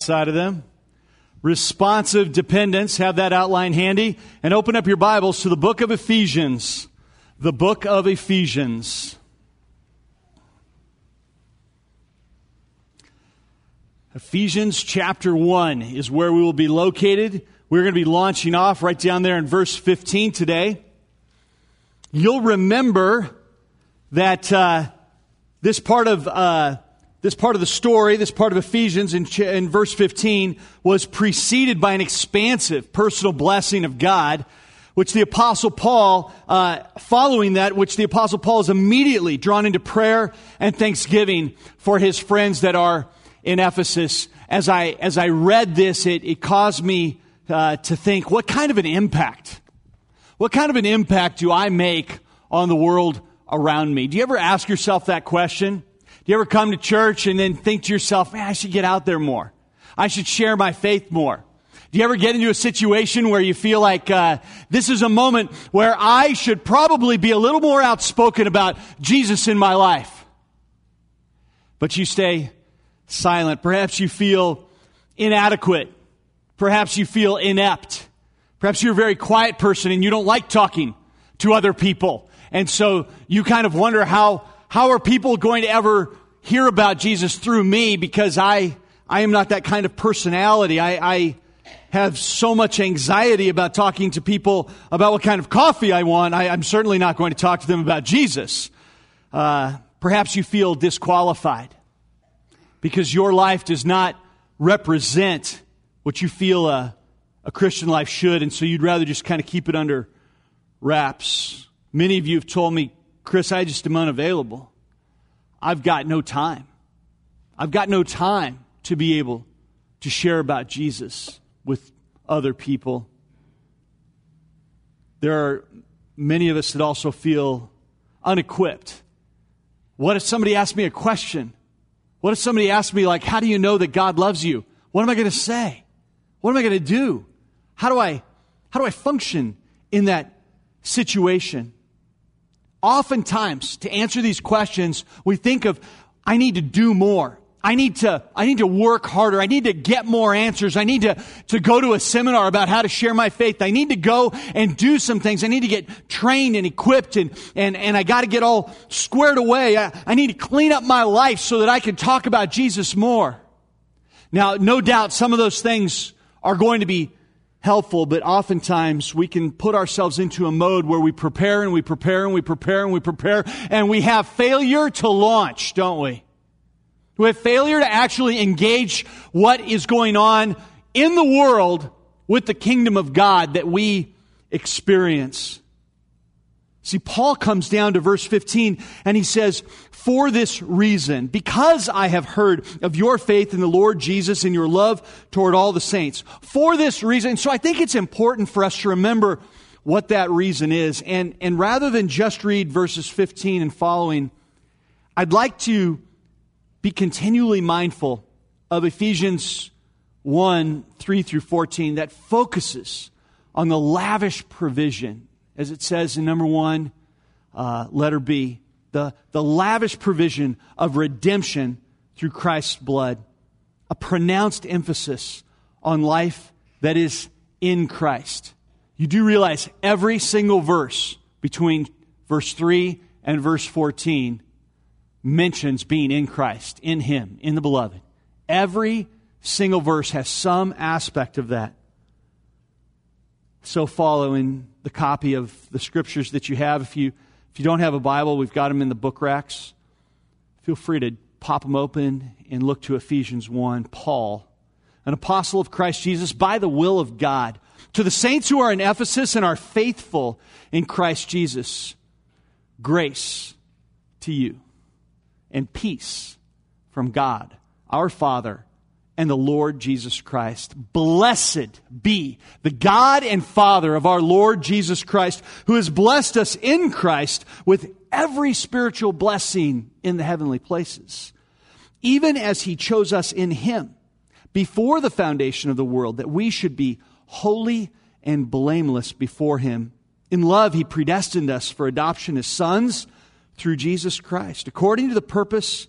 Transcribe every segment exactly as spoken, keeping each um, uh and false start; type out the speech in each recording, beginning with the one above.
outside of them. Responsive dependence. Have that outline handy. And open up your Bibles to the book of Ephesians. The book of Ephesians. Ephesians chapter one is where we will be located. We're going to be launching off right down there in verse fifteen today. You'll remember that uh, this part of uh, this part of the story, this part of Ephesians in, ch- in verse fifteen, was preceded by an expansive personal blessing of God, which the Apostle Paul, uh, following that, which the Apostle Paul is immediately drawn into prayer and thanksgiving for his friends that are in Ephesus. As I as I read this, it, it caused me uh, to think, what kind of an impact? What kind of an impact do I make on the world around me? Do you ever ask yourself that question? Do you ever come to church and then think to yourself, man, I should get out there more. I should share my faith more. Do you ever get into a situation where you feel like uh, this is a moment where I should probably be a little more outspoken about Jesus in my life? But you stay silent. Perhaps you feel inadequate. Perhaps you feel inept. Perhaps you're a very quiet person and you don't like talking to other people. And so you kind of wonder how how are people going to ever hear about Jesus through me, because I I am not that kind of personality. I, I have so much anxiety about talking to people about what kind of coffee I want. I, I'm certainly not going to talk to them about Jesus. Uh, perhaps you feel disqualified because your life does not represent what you feel a, a Christian life should, and so you'd rather just kind of keep it under wraps. Many of you have told me, Chris, I just am unavailable. I've got no time. I've got no time to be able to share about Jesus with other people. There are many of us that also feel unequipped. What if somebody asked me a question? What if somebody asked me, like, how do you know that God loves you? What am I going to say? What am I going to do? How do I, how do I function in that situation? Oftentimes, to answer these questions, we think of, I need to do more. I need to, I need to work harder. I need to get more answers. I need to, to go to a seminar about how to share my faith. I need to go and do some things. I need to get trained and equipped, and, and, and I got to get all squared away. I, I need to clean up my life so that I can talk about Jesus more. Now, no doubt some of those things are going to be helpful, but oftentimes we can put ourselves into a mode where we prepare and we prepare and we prepare and we prepare, and we have failure to launch, don't we? We have failure to actually engage what is going on in the world with the kingdom of God that we experience. See, Paul comes down to verse fifteen and he says, for this reason, because I have heard of your faith in the Lord Jesus and your love toward all the saints. For this reason. So I think it's important for us to remember what that reason is. And, and rather than just read verses fifteen and following, I'd like to be continually mindful of Ephesians one, three through fourteen, that focuses on the lavish provision, as it says in number one, uh, letter B, the, the lavish provision of redemption through Christ's blood. A pronounced emphasis on life that is in Christ. You do realize every single verse between verse three and verse fourteen mentions being in Christ, in Him, in the Beloved. Every single verse has some aspect of that. So follow in the copy of the scriptures that you have. If you if you don't have a Bible, we've got them in the book racks. Feel free to pop them open and look to Ephesians one. Paul, an apostle of Christ Jesus by the will of God, to the saints who are in Ephesus and are faithful in Christ Jesus, grace to you and peace from God, our Father, and the Lord Jesus Christ. Blessed be the God and Father of our Lord Jesus Christ, who has blessed us in Christ with every spiritual blessing in the heavenly places, even as He chose us in Him before the foundation of the world, that we should be holy and blameless before Him. In love, He predestined us for adoption as sons through Jesus Christ, according to the purpose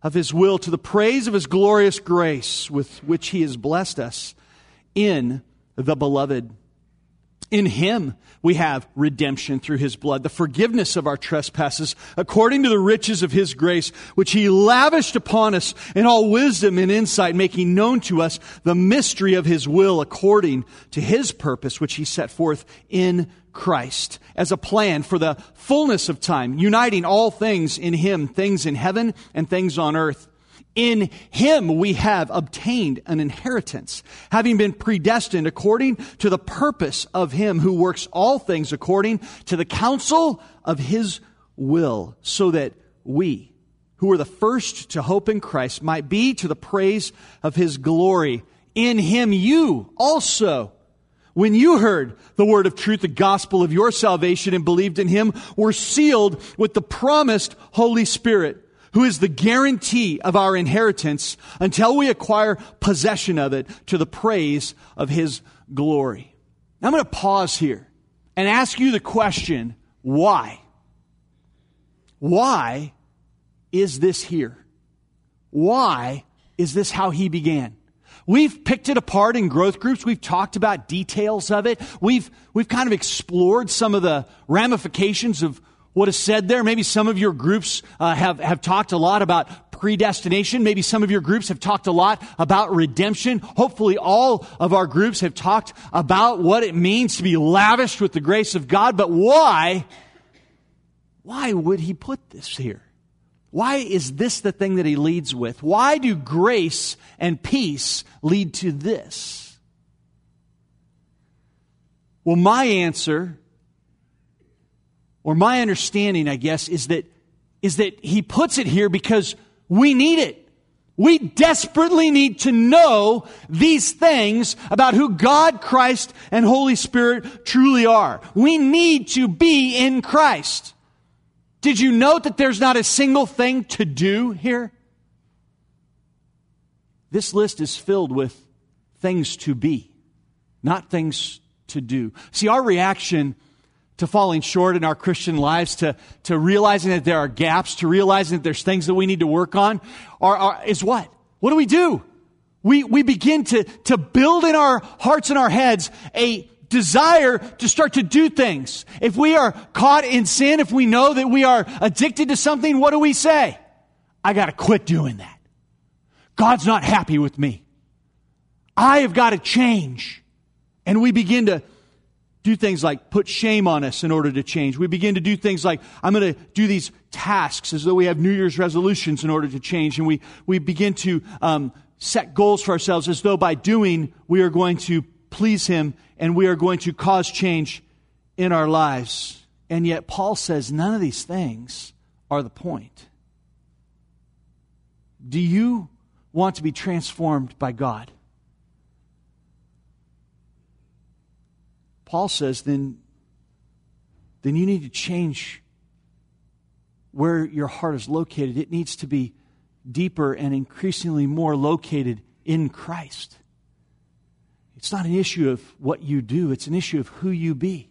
of His will, to the praise of His glorious grace with which He has blessed us in the Beloved. In Him we have redemption through His blood, the forgiveness of our trespasses, according to the riches of His grace, which He lavished upon us in all wisdom and insight, making known to us the mystery of His will, according to His purpose, which He set forth in Christ as a plan for the fullness of time, uniting all things in Him, things in heaven and things on earth. In Him we have obtained an inheritance, having been predestined according to the purpose of Him who works all things according to the counsel of His will, so that we, who were the first to hope in Christ, might be to the praise of His glory. In Him you also, when you heard the word of truth, the gospel of your salvation, and believed in Him, were sealed with the promised Holy Spirit, who is the guarantee of our inheritance until we acquire possession of it to the praise of His glory. Now, I'm going to pause here and ask you the question, why? Why is this here? Why is this how He began? We've picked it apart in growth groups. We've talked about details of it. We've, we've kind of explored some of the ramifications of what is said there. Maybe some of your groups uh, have, have talked a lot about predestination. Maybe some of your groups have talked a lot about redemption. Hopefully all of our groups have talked about what it means to be lavished with the grace of God. But why, why would He put this here? Why is this the thing that He leads with? Why do grace and peace lead to this? Well, my answer, or my understanding, I guess, is that, is that He puts it here because we need it. We desperately need to know these things about who God, Christ, and Holy Spirit truly are. We need to be in Christ. Did you note that there's not a single thing to do here? This list is filled with things to be, not things to do. See, our reaction to falling short in our Christian lives, to, to realizing that there are gaps, to realizing that there's things that we need to work on, are, are, is what? What do we do? We, we begin to, to build in our hearts and our heads a desire to start to do things. If we are caught in sin, if we know that we are addicted to something, what do we say? I got to quit doing that. God's not happy with me. I have got to change. And we begin to do things like put shame on us in order to change. We begin to do things like, I'm going to do these tasks as though we have New Year's resolutions in order to change. And we, we begin to um, set goals for ourselves as though by doing, we are going to please Him and we are going to cause change in our lives. And yet Paul says none of these things are the point. Do you want to be transformed by God? Paul says, then, then you need to change where your heart is located. It needs to be deeper and increasingly more located in Christ. It's not an issue of what you do. It's an issue of who you be.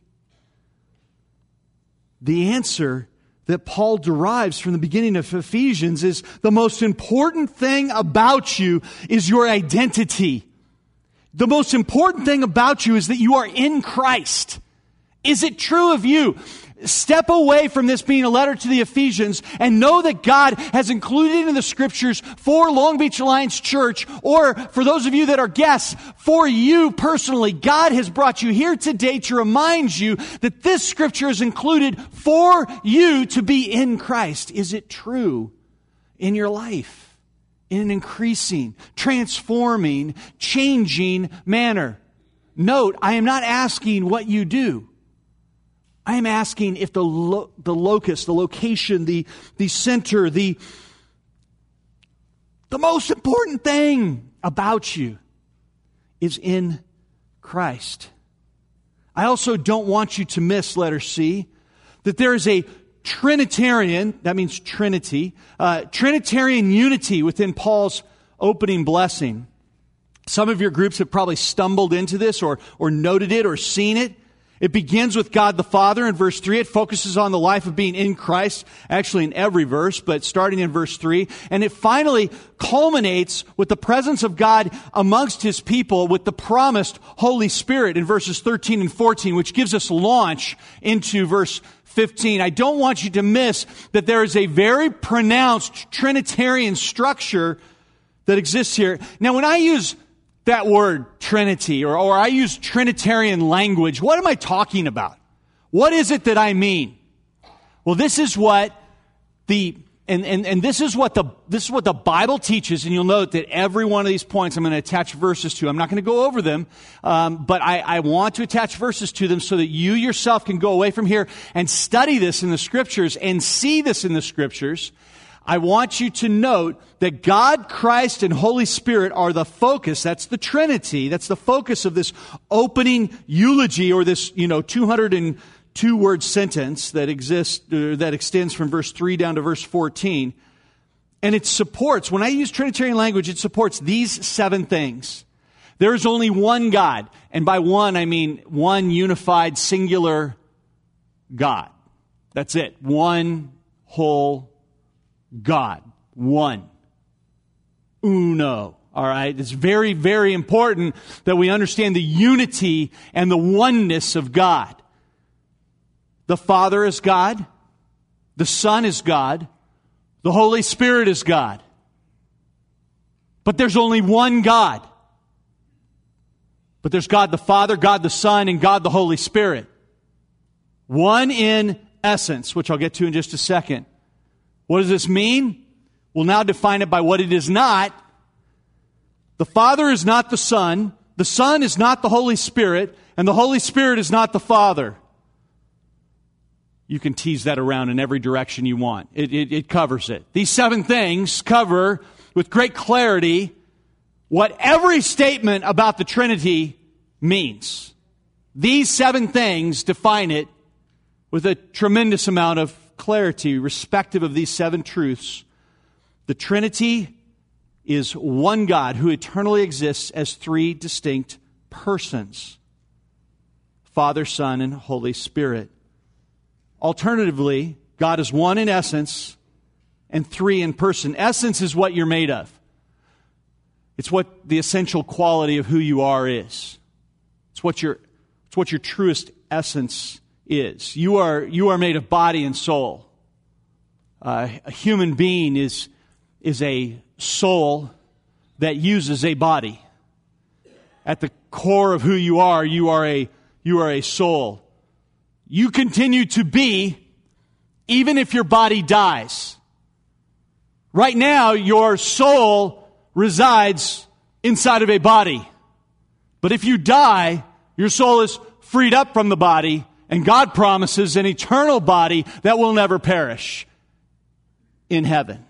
The answer that Paul derives from the beginning of Ephesians is the most important thing about you is your identity. The most important thing about you is that you are in Christ. Is it true of you? Step away from this being a letter to the Ephesians and know that God has included in the Scriptures for Long Beach Alliance Church, or for those of you that are guests, for you personally. God has brought you here today to remind you that this Scripture is included for you to be in Christ. Is it true in your life? In an increasing, transforming, changing manner. Note, I am not asking what you do. I am asking if the lo- the locus, the location, the, the center, the, the most important thing about you is in Christ. I also don't want you to miss, letter C, that there is a Trinitarian, that means Trinity, uh, Trinitarian unity within Paul's opening blessing. Some of your groups have probably stumbled into this or, or noted it or seen it. It begins with God the Father in verse three. It focuses on the life of being in Christ, actually in every verse, but starting in verse three. And it finally culminates with the presence of God amongst His people with the promised Holy Spirit in verses thirteen and fourteen, which gives us launch into verse fifteen. I don't want you to miss that there is a very pronounced Trinitarian structure that exists here. Now, when I use that word Trinity, or, or I use Trinitarian language, what am I talking about? What is it that I mean? Well, this is what the and, and, and this is what the this is what the Bible teaches, and you'll note that every one of these points I'm going to attach verses to. I'm not going to go over them, um, but I, I want to attach verses to them so that you yourself can go away from here and study this in the Scriptures and see this in the Scriptures. I want you to note that God, Christ, and Holy Spirit are the focus. That's the Trinity. That's the focus of this opening eulogy, or this, you know, two hundred two word sentence that exists, uh, that extends from verse three down to verse fourteen. And it supports, when I use Trinitarian language, it supports these seven things. There is only one God. And by one, I mean one unified, singular God. That's it. One whole God. One. Uno. All right? It's very, very important that we understand the unity and the oneness of God. The Father is God. The Son is God. The Holy Spirit is God. But there's only one God. But there's God the Father, God the Son, and God the Holy Spirit. One in essence, which I'll get to in just a second. What does this mean? We'll now define it by what it is not. The Father is not the Son, the Son is not the Holy Spirit, and the Holy Spirit is not the Father. You can tease that around in every direction you want. It, it, it covers it. These seven things cover with great clarity what every statement about the Trinity means. These seven things define it with a tremendous amount of clarity, respective of these seven truths. The Trinity is one God who eternally exists as three distinct persons: Father, Son, and Holy Spirit. Alternatively, God is one in essence and three in person. Essence is what you're made of. It's what the essential quality of who you are is. It's what your, it's what your truest essence is. You are, you are made of body and soul. Uh, a human being is, is a soul that uses a body. At the core of who you are, you are a, you are a soul. You continue to be even if your body dies. Right now, your soul resides inside of a body. But if you die, your soul is freed up from the body, and God promises an eternal body that will never perish in heaven.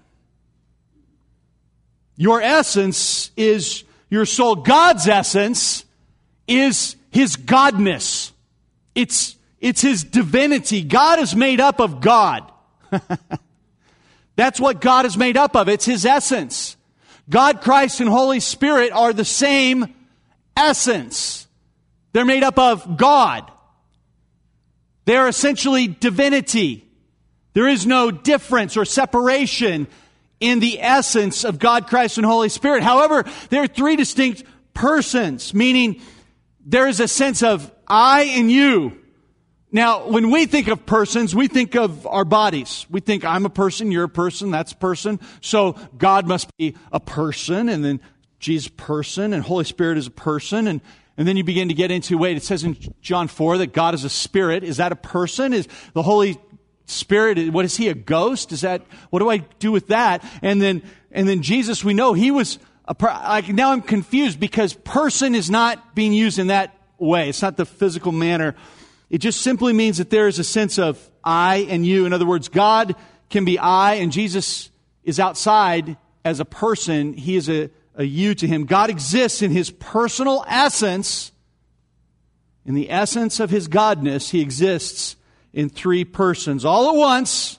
Your essence is your soul. God's essence is His godness. It's, it's His divinity. God is made up of God. That's what God is made up of. It's His essence. God, Christ, and Holy Spirit are the same essence. They're made up of God. They're essentially divinity. There is no difference or separation in the essence of God, Christ, and Holy Spirit. However, there are three distinct persons, meaning there is a sense of I and you. Now, when we think of persons, we think of our bodies. We think I'm a person, you're a person, that's a person. So God must be a person, and then Jesus person, and Holy Spirit is a person, and And then you begin to get into, wait, it says in John four that God is a spirit. Is that a person? Is the Holy Spirit, what is He, a ghost? Is that, what do I do with that? And then, and then Jesus, we know He was, a, like, now I'm confused because person is not being used in that way. It's not the physical manner. It just simply means that there is a sense of I and you. In other words, God can be I, and Jesus is outside as a person. He is a a you to Him. God exists in His personal essence. In the essence of His godness, He exists in three persons, all at once,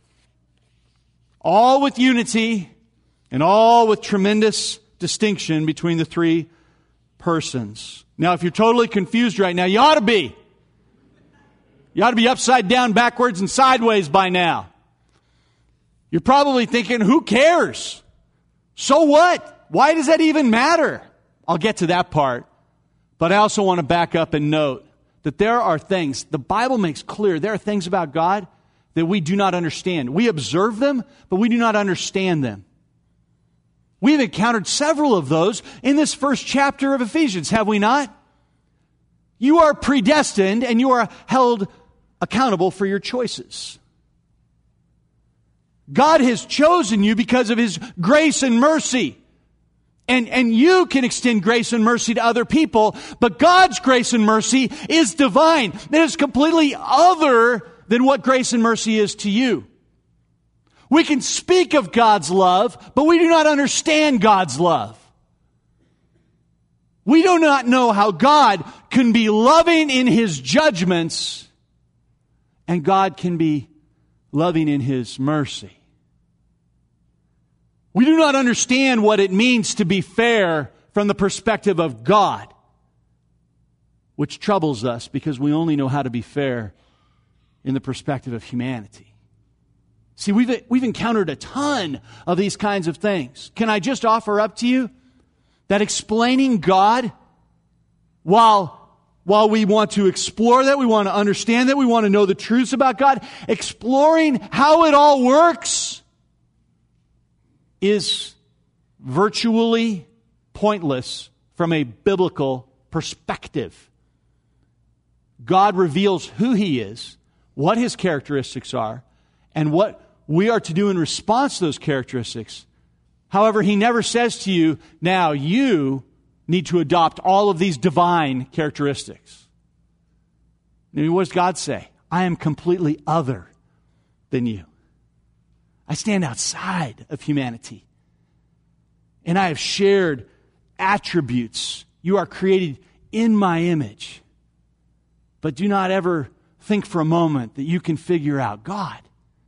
all with unity, and all with tremendous distinction between the three persons. Now, if you're totally confused right now, you ought to be. You ought to be upside down, backwards, and sideways by now. You're probably thinking, who cares? So what? Why does that even matter? I'll get to that part. But I also want to back up and note that there are things, the Bible makes clear, there are things about God that we do not understand. We observe them, but we do not understand them. We've encountered several of those in this first chapter of Ephesians, have we not? You are predestined and you are held accountable for your choices. God has chosen you because of His grace and mercy. And, and you can extend grace and mercy to other people, but God's grace and mercy is divine. It is completely other than what grace and mercy is to you. We can speak of God's love, but we do not understand God's love. We do not know how God can be loving in His judgments and God can be loving in His mercy. We do not understand what it means to be fair from the perspective of God, which troubles us because we only know how to be fair in the perspective of humanity. See, we've, we've encountered a ton of these kinds of things. Can I just offer up to you that explaining God, while, while we want to explore that, we want to understand that, we want to know the truths about God, exploring how it all works is virtually pointless from a biblical perspective. God reveals who He is, what His characteristics are, and what we are to do in response to those characteristics. However, He never says to you, now you need to adopt all of these divine characteristics. And what does God say? I am completely other than you. I stand outside of humanity. And I have shared attributes. You are created in my image. But do not ever think for a moment that you can figure out God.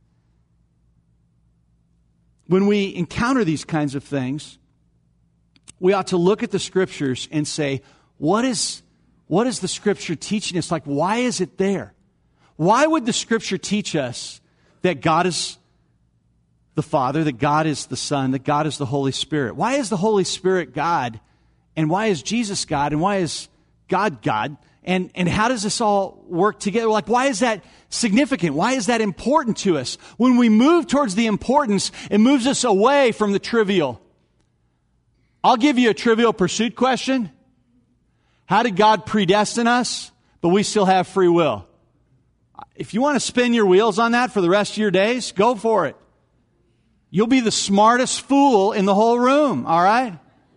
When we encounter these kinds of things, we ought to look at the Scriptures and say, what is, what is the Scripture teaching us? Like, why is it there? Why would the Scripture teach us that God is the Father, that God is the Son, that God is the Holy Spirit? Why is the Holy Spirit God? And why is Jesus God? And why is God God? And, and how does this all work together? Like, why is that significant? Why is that important to us? When we move towards the importance, it moves us away from the trivial. I'll give you a Trivial Pursuit question. How did God predestine us, but we still have free will? If you want to spin your wheels on that for the rest of your days, go for it. You'll be the smartest fool in the whole room, all right?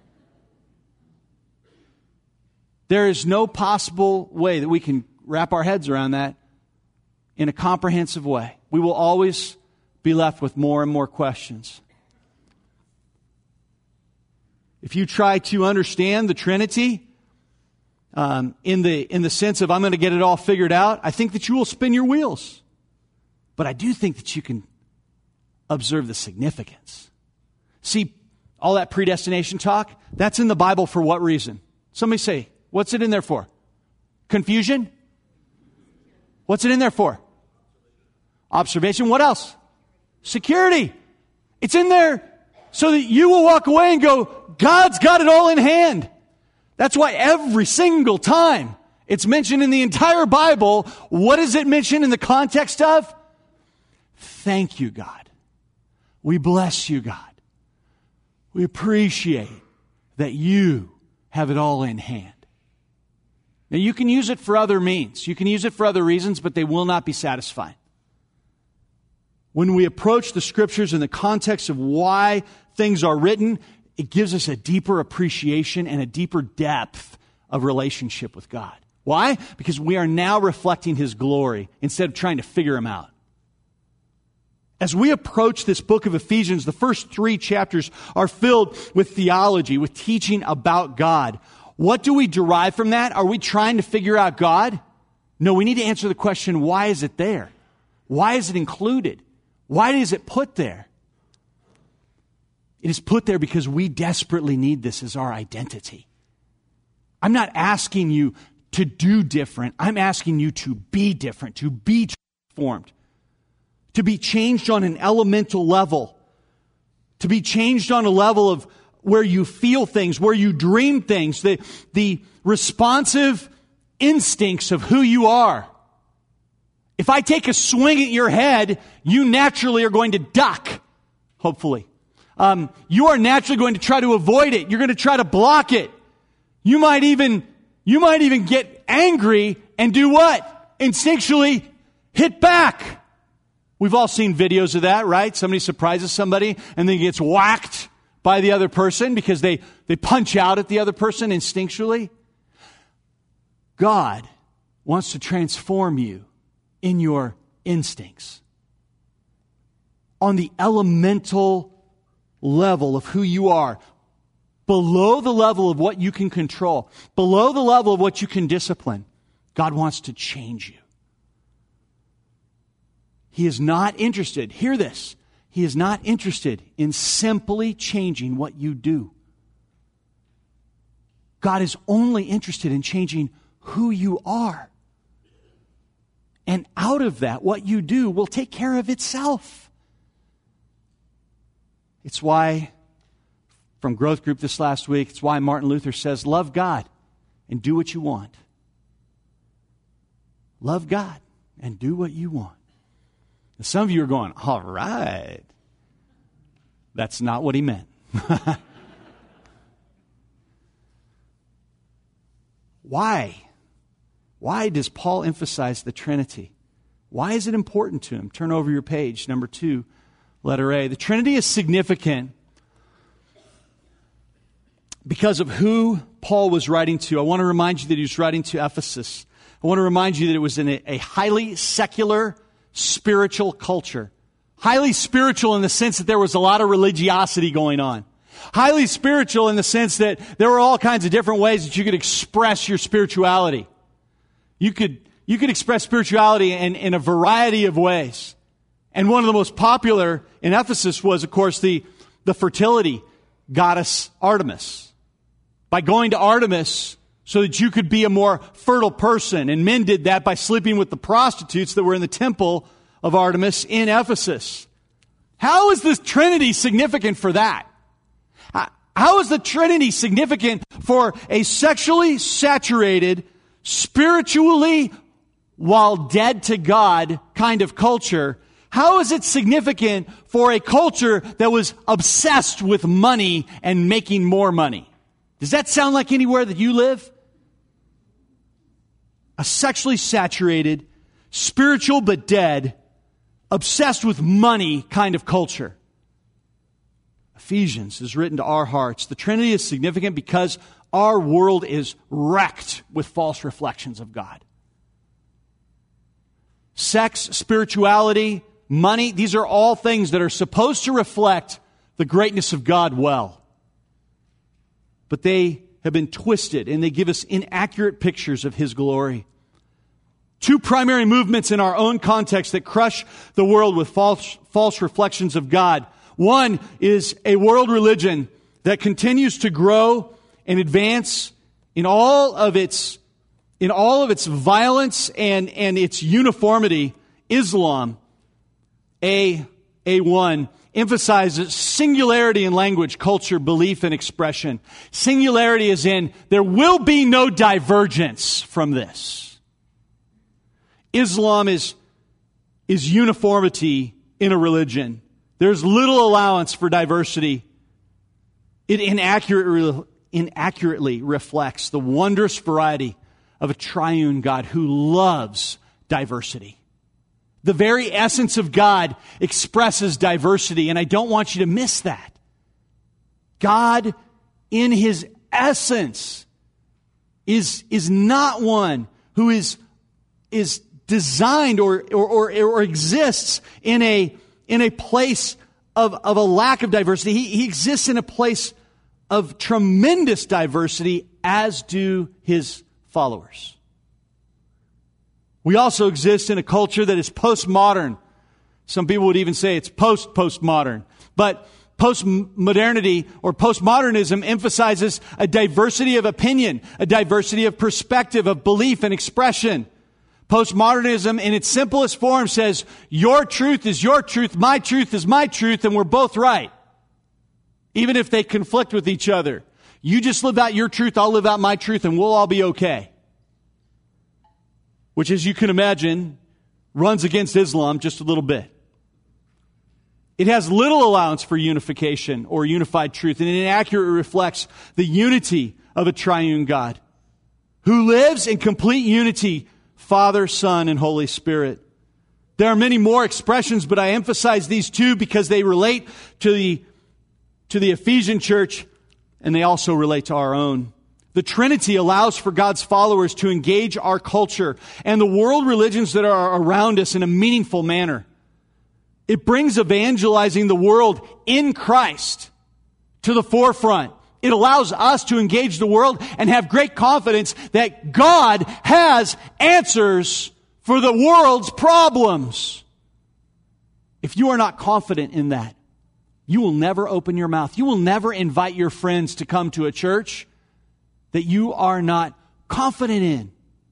There is no possible way that we can wrap our heads around that in a comprehensive way. We will always be left with more and more questions. If you try to understand the Trinity um, in the in the sense of I'm going to get it all figured out, I think that you will spin your wheels. But I do think that you can observe the significance. See, all that predestination talk, that's in the Bible for what reason? Somebody say, what's it in there for? Confusion? What's it in there for? Observation. What else? Security. It's in there so that you will walk away and go, God's got it all in hand. That's why every single time it's mentioned in the entire Bible, what is it mentioned in the context of? Thank you, God. We bless you, God. We appreciate that you have it all in hand. Now, you can use it for other means. You can use it for other reasons, but they will not be satisfying. When we approach the Scriptures in the context of why things are written, it gives us a deeper appreciation and a deeper depth of relationship with God. Why? Because we are now reflecting His glory instead of trying to figure Him out. As we approach this book of Ephesians, the first three chapters are filled with theology, with teaching about God. What do we derive from that? Are we trying to figure out God? No, we need to answer the question, why is it there? Why is it included? Why is it put there? It is put there because we desperately need this as our identity. I'm not asking you to do different. I'm asking you to be different, to be transformed, to be changed on an elemental level, to be changed on a level of where you feel things, where you dream things, the, the responsive instincts of who you are. If I take a swing at your head, you naturally are going to duck, hopefully. Um, you are naturally going to try to avoid it. You're going to try to block it. You might even, you might even get angry and do what? Instinctually hit back. We've all seen videos of that, right? Somebody surprises somebody and then gets whacked by the other person because they, they punch out at the other person instinctually. God wants to transform you in your instincts. On the elemental level of who you are, below the level of what you can control, below the level of what you can discipline, God wants to change you. He is not interested, hear this, He is not interested in simply changing what you do. God is only interested in changing who you are. And out of that, what you do will take care of itself. It's why, from Growth Group this last week, it's why Martin Luther says, love God and do what you want. Love God and do what you want. Now, some of you are going, all right. That's not what he meant. Why? Why does Paul emphasize the Trinity? Why is it important to him? Turn over your page, number two, letter A. The Trinity is significant because of who Paul was writing to. I want to remind you that he was writing to Ephesus. I want to remind you that it was in a, a highly secular, spiritual culture. Highly spiritual in the sense that there was a lot of religiosity going on. Highly spiritual in the sense that there were all kinds of different ways that you could express your spirituality. You could, you could express spirituality in, in a variety of ways. And one of the most popular in Ephesus was, of course, the, the fertility goddess Artemis. By going to Artemis so that you could be a more fertile person. And men did that by sleeping with the prostitutes that were in the temple of Artemis in Ephesus. How is this Trinity significant for that? How is the Trinity significant for a sexually saturated, spiritually, while dead to God kind of culture? How is it significant for a culture that was obsessed with money and making more money? Does that sound like anywhere that you live? A sexually saturated, spiritual but dead, obsessed with money kind of culture. Ephesians is written to our hearts. The Trinity is significant because our world is wrecked with false reflections of God. Sex, spirituality, money, these are all things that are supposed to reflect the greatness of God well. But they have been twisted and they give us inaccurate pictures of His glory. Two primary movements in our own context that crush the world with false, false reflections of God. One is a world religion that continues to grow and advance in all of its, in all of its violence and, and its uniformity. Islam, A, A one, emphasizes singularity in language, culture, belief, and expression. Singularity is in, there will be no divergence from this. Islam is, is uniformity in a religion. There's little allowance for diversity. It inaccurately, inaccurately reflects the wondrous variety of a triune God who loves diversity. The very essence of God expresses diversity, and I don't want you to miss that. God, in His essence, is, is not one who is, is designed or, or, or, or exists in a in a place of, of a lack of diversity. He, he exists in a place of tremendous diversity, as do His followers. We also exist in a culture that is postmodern. Some people would even say it's post-postmodern. But postmodernity or postmodernism emphasizes a diversity of opinion, a diversity of perspective, of belief and expression. Postmodernism in its simplest form says, your truth is your truth, my truth is my truth, and we're both right. Even if they conflict with each other. You just live out your truth, I'll live out my truth, and we'll all be okay. Which, as you can imagine, runs against Islam just a little bit. It has little allowance for unification or unified truth, and it inaccurately reflects the unity of a triune God who lives in complete unity, Father, Son, and Holy Spirit. There are many more expressions, but I emphasize these two because they relate to the, to the Ephesian church, and they also relate to our own. The Trinity allows for God's followers to engage our culture and the world religions that are around us in a meaningful manner. It brings evangelizing the world in Christ to the forefront. It allows us to engage the world and have great confidence that God has answers for the world's problems. If you are not confident in that, you will never open your mouth. You will never invite your friends to come to a church that you are not confident in.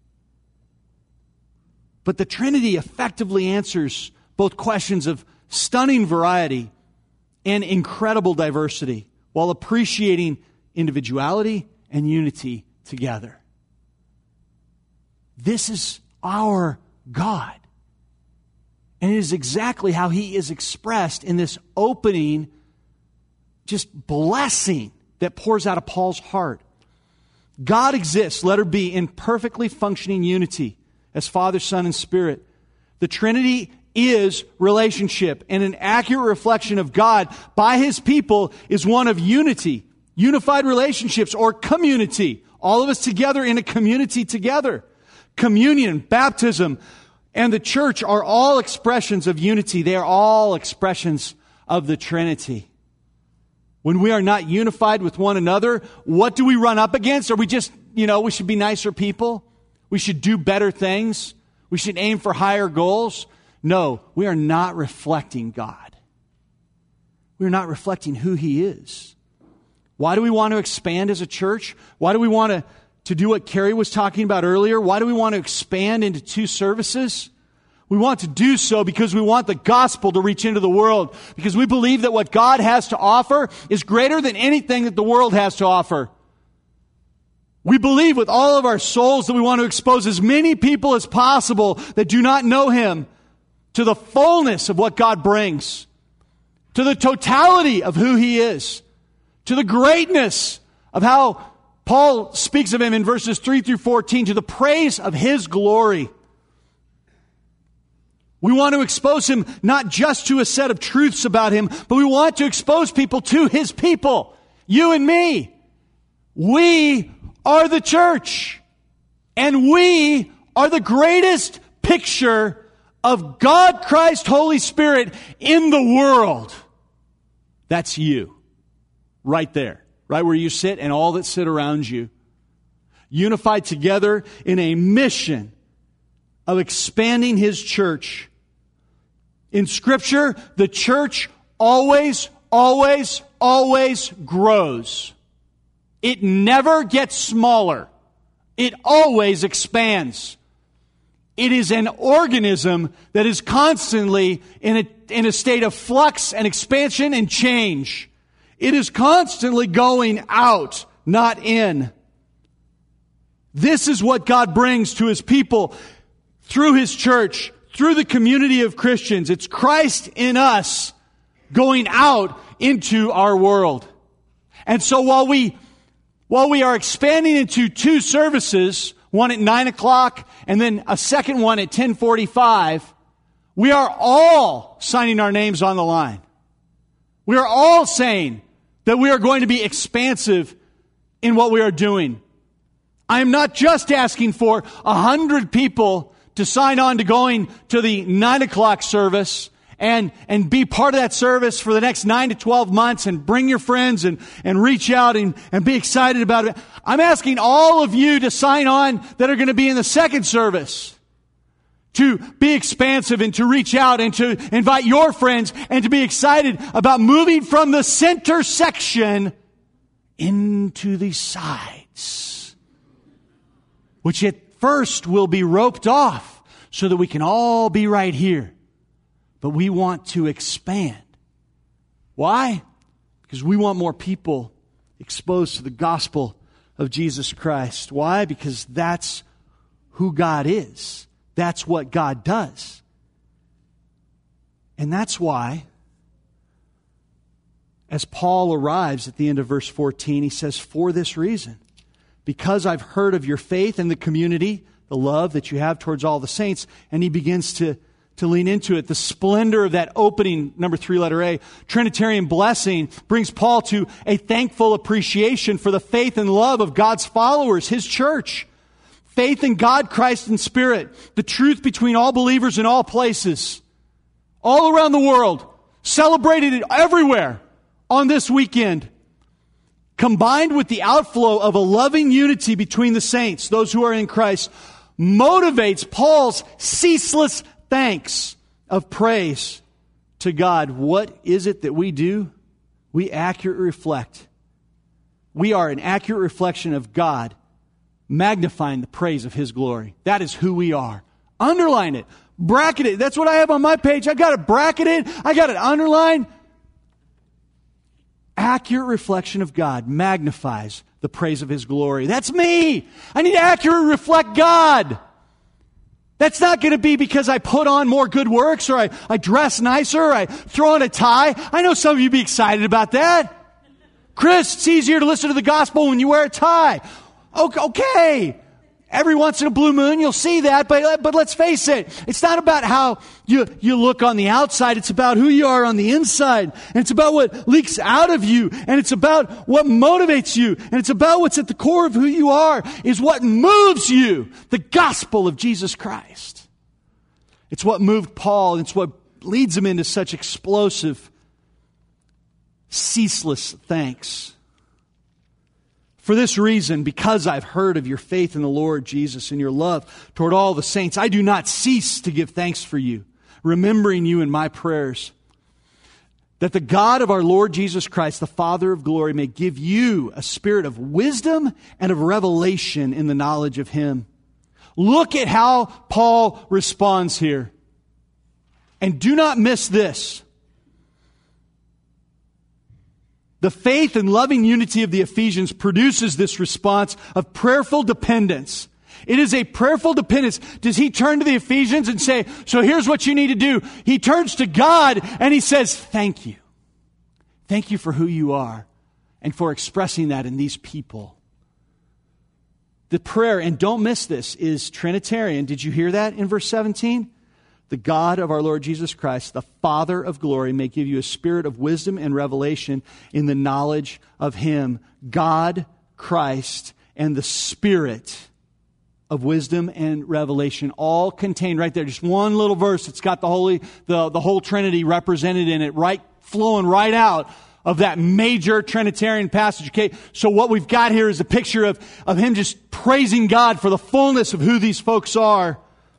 But the Trinity effectively answers both questions of stunning variety and incredible diversity, while appreciating individuality and unity together. This is our God. And it is exactly how He is expressed in this opening, just blessing that pours out of Paul's heart. God exists, letter B, in perfectly functioning unity as Father, Son, and Spirit. The Trinity is relationship, and an accurate reflection of God by His people is one of unity, unified relationships, or community. All of us together in a community together. Communion, baptism, and the church are all expressions of unity. They are all expressions of the Trinity. When we are not unified with one another, what do we run up against? Are we just, you know, we should be nicer people? We should do better things? We should aim for higher goals? No, we are not reflecting God. We are not reflecting who He is. Why do we want to expand as a church? Why do we want to, to do what Carrie was talking about earlier? Why do we want to expand into two services? We want to do so because we want the gospel to reach into the world. Because we believe that what God has to offer is greater than anything that the world has to offer. We believe with all of our souls that we want to expose as many people as possible that do not know Him to the fullness of what God brings, to the totality of who He is, to the greatness of how Paul speaks of Him in verses three through fourteen, to the praise of His glory. We want to expose Him not just to a set of truths about Him, but we want to expose people to His people, you and me. We are the church, and we are the greatest picture of God, Christ, Holy Spirit in the world. That's you. Right there. Right where you sit and all that sit around you. Unified together in a mission of expanding His church. In Scripture, the church always, always, always grows. It never gets smaller. It always expands. It is an organism that is constantly in a, in a state of flux and expansion and change. It is constantly going out, not in. This is what God brings to His people through His church, through the community of Christians. It's Christ in us going out into our world. And so while we, while we are expanding into two services, one at nine o'clock, and then a second one at ten forty-five, we are all signing our names on the line. We are all saying that we are going to be expansive in what we are doing. I am not just asking for a hundred people to sign on to going to the nine o'clock service and, and be part of that service for the next nine to twelve months and bring your friends and, and reach out and, and be excited about it. I'm asking all of you to sign on that are going to be in the second service, to be expansive and to reach out and to invite your friends and to be excited about moving from the center section into the sides, which at first will be roped off so that we can all be right here. But we want to expand. Why? Because we want more people exposed to the gospel of Jesus Christ. Why? Because that's who God is. That's what God does. And that's why, as Paul arrives at the end of verse fourteen, he says, for this reason, because I've heard of your faith in the community, the love that you have towards all the saints, and he begins to, to lean into it. The splendor of that opening, number three, letter A, Trinitarian blessing, brings Paul to a thankful appreciation for the faith and love of God's followers, His church. Faith in God, Christ, and Spirit. The truth between all believers in all places. All around the world. Celebrated everywhere on this weekend. Combined with the outflow of a loving unity between the saints, those who are in Christ, motivates Paul's ceaseless thanks of praise to God. What is it that we do? We accurately reflect. We are an accurate reflection of God, magnifying the praise of His glory. That is who we are. Underline it. Bracket it. That's what I have on my page. I got it bracketed. I got it underlined. Accurate reflection of God magnifies the praise of His glory. That's me. I need to accurately reflect God. That's not going to be because I put on more good works or I, I dress nicer or I throw on a tie. I know some of you be excited about that. Chris, it's easier to listen to the gospel when you wear a tie. Okay, every once in a blue moon you'll see that, but but let's face it, it's not about how you, you look on the outside, it's about who you are on the inside, and it's about what leaks out of you, and it's about what motivates you, and it's about what's at the core of who you are, is what moves you, the gospel of Jesus Christ. It's what moved Paul, and it's what leads him into such explosive, ceaseless thanks. For this reason, because I've heard of your faith in the Lord Jesus and your love toward all the saints, I do not cease to give thanks for you, remembering you in my prayers, that the God of our Lord Jesus Christ, the Father of glory, may give you a spirit of wisdom and of revelation in the knowledge of Him. Look at how Paul responds here. And do not miss this. The faith and loving unity of the Ephesians produces this response of prayerful dependence. It is a prayerful dependence. Does he turn to the Ephesians and say, so here's what you need to do? He turns to God and he says, thank you. Thank you for who you are and for expressing that in these people. The prayer, and don't miss this, is Trinitarian. Did you hear that in verse seventeen? The God of our Lord Jesus Christ, the Father of glory, may give you a spirit of wisdom and revelation in the knowledge of Him. God, Christ, and the Spirit of wisdom and revelation, all contained right there. Just one little verse. It's got the holy, the, the whole Trinity represented in it, right, flowing right out of that major Trinitarian passage. Okay, so what we've got here is a picture of, of him just praising God for the fullness of who these folks are.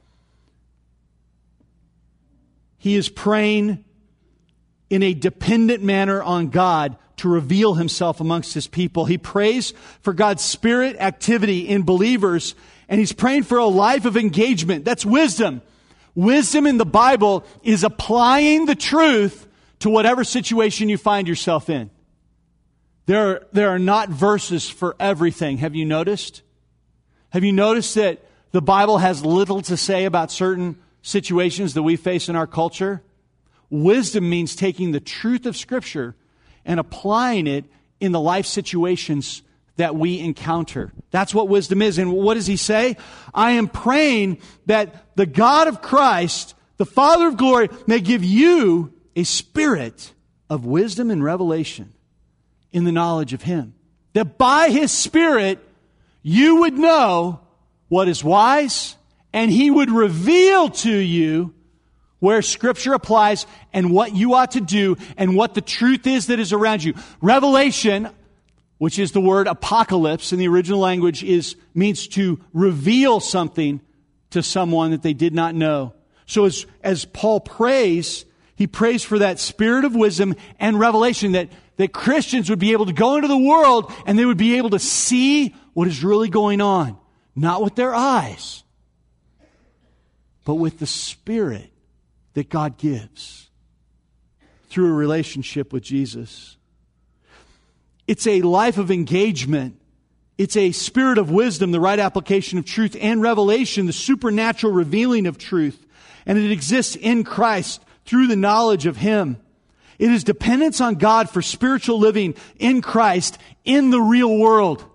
He is praying in a dependent manner on God to reveal Himself amongst His people. He prays for God's Spirit activity in believers, and he's praying for a life of engagement. That's wisdom. Wisdom in the Bible is applying the truth to whatever situation you find yourself in. There are, there are not verses for everything. Have you noticed? Have you noticed that the Bible has little to say about certain situations that we face in our culture? Wisdom means taking the truth of Scripture and applying it in the life situations that we encounter. That's what wisdom is. And what does he say? I am praying that the God of Christ, the Father of glory, may give you a spirit of wisdom and revelation in the knowledge of Him. That by His Spirit, you would know what is wise, and He would reveal to you where Scripture applies and what you ought to do and what the truth is that is around you. Revelation, which is the word apocalypse in the original language, is means to reveal something to someone that they did not know. So as, as Paul prays, he prays for that spirit of wisdom and revelation, that, that Christians would be able to go into the world and they would be able to see what is really going on. Not with their eyes, but with the Spirit that God gives through a relationship with Jesus. It's a life of engagement. It's a spirit of wisdom, the right application of truth, and revelation, the supernatural revealing of truth. And it exists in Christ through the knowledge of Him. It is dependence on God for spiritual living in Christ in the real world.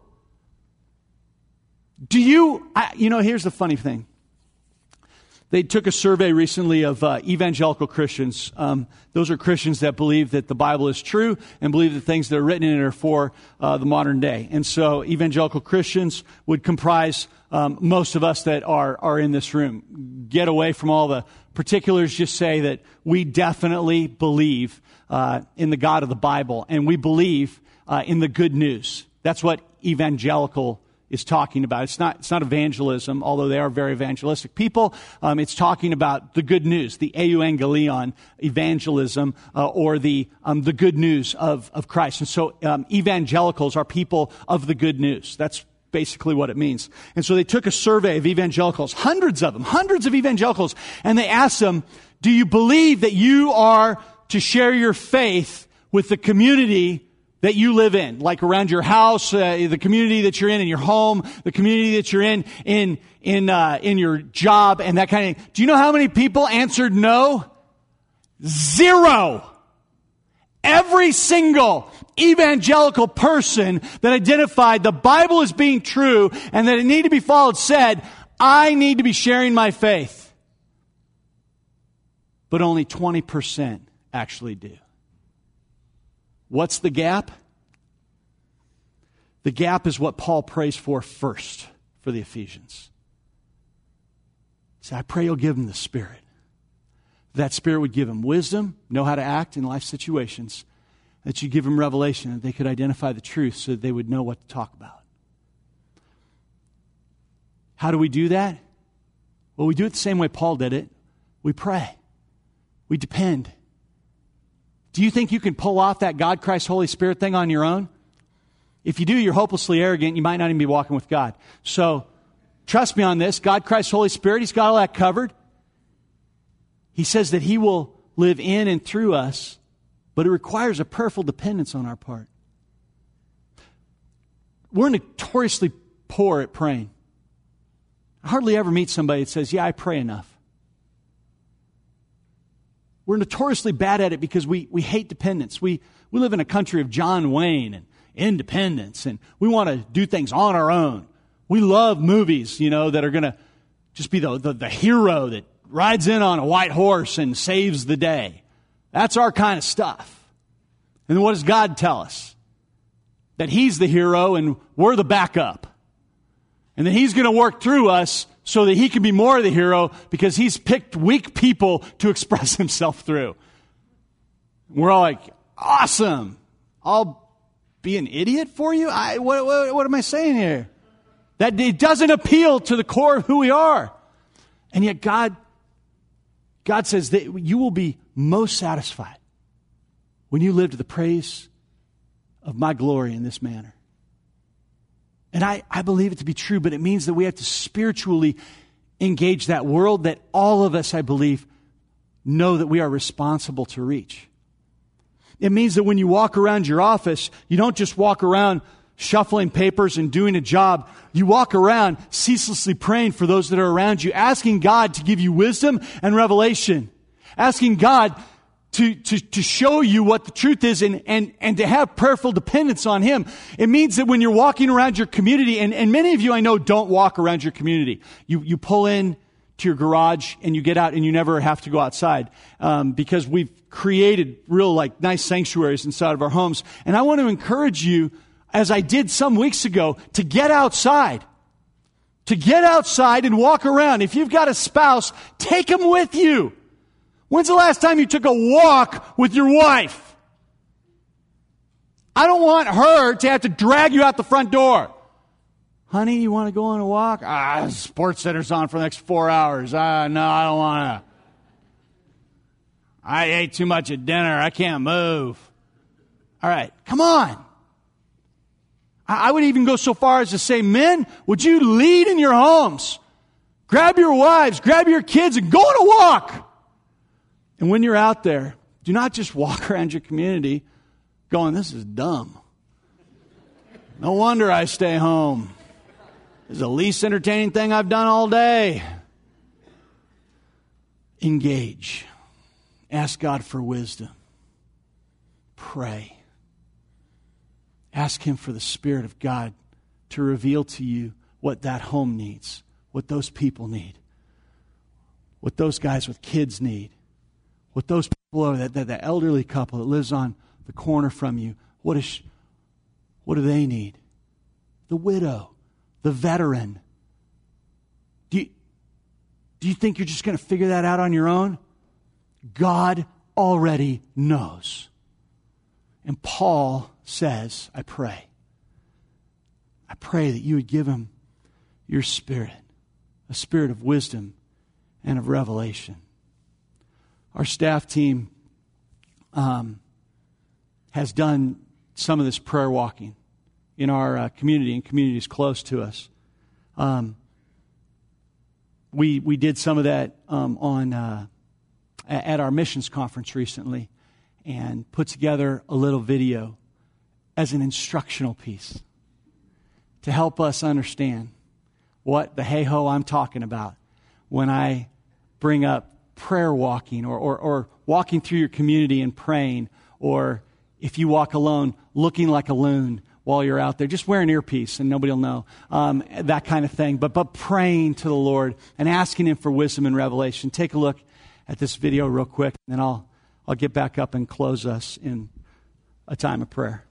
Do you, I, you know, here's the funny thing. They took a survey recently of uh, evangelical Christians. Um, those are Christians that believe that the Bible is true and believe the things that are written in it are for uh, the modern day. And so evangelical Christians would comprise um, most of us that are, are in this room. Get away from all the particulars. Just say that we definitely believe uh, in the God of the Bible, and we believe uh, in the good news. That's what evangelical is talking about. It's not, it's not evangelism, although they are very evangelistic people. Um, it's talking about the good news, the euangelion, evangelism, uh, or the um, the good news of, of Christ. And so um, evangelicals are people of the good news. That's basically what it means. And so they took a survey of evangelicals, hundreds of them, hundreds of evangelicals, and they asked them, do you believe that you are to share your faith with the community that you live in, like around your house, uh, the community that you're in, in your home, the community that you're in, in, in, uh, in your job, and that kind of thing? Do you know how many people answered no? Zero. Every single evangelical person that identified the Bible as being true and that it needed to be followed said, I need to be sharing my faith. But only twenty percent actually do. What's the gap? The gap is what Paul prays for first for the Ephesians. He said, I pray you'll give them the Spirit. That Spirit would give them wisdom, know how to act in life situations, that you give them revelation, that they could identify the truth so that they would know what to talk about. How do we do that? Well, we do it the same way Paul did it. We pray. We depend. Do you think you can pull off that God, Christ, Holy Spirit thing on your own? If you do, you're hopelessly arrogant. You might not even be walking with God. So, trust me on this. God, Christ, Holy Spirit, He's got all that covered. He says that He will live in and through us, but it requires a prayerful dependence on our part. We're notoriously poor at praying. I hardly ever meet somebody that says, yeah, I pray enough. We're notoriously bad at it because we, we hate dependence. We, we live in a country of John Wayne and independence, and we want to do things on our own. We love movies, you know, that are going to just be the, the, the hero that rides in on a white horse and saves the day. That's our kind of stuff. And then what does God tell us? That He's the hero and we're the backup. And that He's going to work through us so that He can be more of the hero because He's picked weak people to express Himself through. We're all like, awesome. I'll be an idiot for you? I, what, what, what am I saying here? That it doesn't appeal to the core of who we are. And yet God, God says that you will be most satisfied when you live to the praise of my glory in this manner. And I, I believe it to be true, but it means that we have to spiritually engage that world that all of us, I believe, know that we are responsible to reach. It means that when you walk around your office, you don't just walk around shuffling papers and doing a job. You walk around ceaselessly praying for those that are around you, asking God to give you wisdom and revelation, asking God To, to, to show you what the truth is and, and, and to have prayerful dependence on Him. It means that when you're walking around your community, and, and many of you I know don't walk around your community. You, you pull in to your garage and you get out and you never have to go outside um, because we've created real like nice sanctuaries inside of our homes. And I want to encourage you, as I did some weeks ago, to get outside. To get outside and walk around. If you've got a spouse, take them with you. When's the last time you took a walk with your wife? I don't want her to have to drag you out the front door. Honey, you want to go on a walk? Ah, Sports Center's on for the next four hours. Ah, no, I don't want to. I ate too much at dinner. I can't move. All right, come on. I would even go so far as to say, men, would you lead in your homes? Grab your wives, grab your kids, and go on a walk. And when you're out there, do not just walk around your community going, this is dumb. No wonder I stay home. This is the least entertaining thing I've done all day. Engage. Ask God for wisdom. Pray. Ask Him for the Spirit of God to reveal to you what that home needs, what those people need, what those guys with kids need, what those people are, that, that the elderly couple that lives on the corner from you, what is, what do they need? The widow, the veteran. Do you, do you think you're just going to figure that out on your own? God already knows. And Paul says, I pray. I pray that you would give him your Spirit, a spirit of wisdom and of revelation. Our staff team um, has done some of this prayer walking in our uh, community and communities close to us. Um, we we did some of that um, on uh, at our missions conference recently, and put together a little video as an instructional piece to help us understand what the hey-ho I'm talking about when I bring up prayer walking or, or, or walking through your community and praying, or if you walk alone, looking like a loon while you're out there. Just wear an earpiece and nobody will know, um, that kind of thing. But, but praying to the Lord and asking Him for wisdom and revelation. Take a look at this video real quick, and then I'll, I'll get back up and close us in a time of prayer.